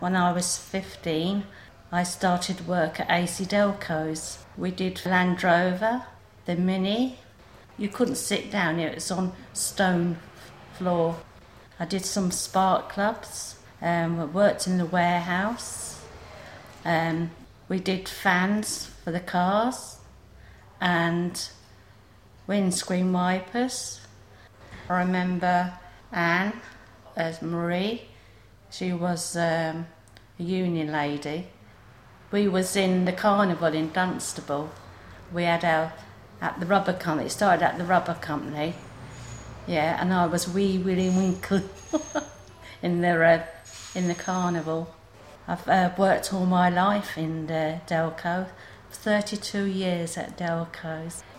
When I was 15, I started work at AC Delco's. We did Land Rover, the Mini. You couldn't sit down, it was on stone floor. I did some spark clubs, worked in the warehouse. We did fans for the cars and windscreen wipers. I remember Anne as Marie. She was a union lady. We was in the carnival in Dunstable. We had at the rubber company. It started at the rubber company. Yeah, and I was wee Willie Winkle in the carnival. I've worked all my life in Delco. 32 years at Delco's.